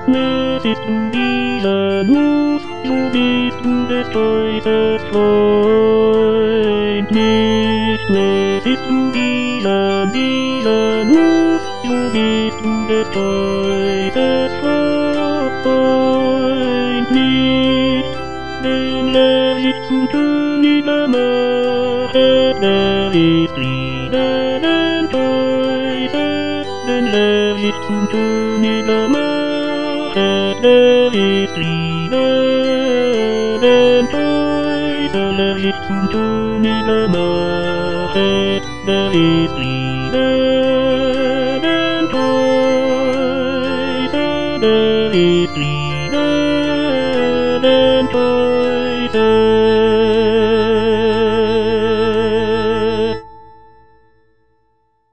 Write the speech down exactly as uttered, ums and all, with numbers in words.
Es ist in dieser Nuss, du bist du des Teufels Freund nicht. Es ist in dieser, dieser Nuss, du bist du des Teufels Freund nicht. Denn er ist zu König der Macht, er ist wieder den Teufel. Denn er ist zu König der Macht, er ist wieder den Teufel. Er ist zu König der Macht, er ist wieder den Teufel. Er ist wieder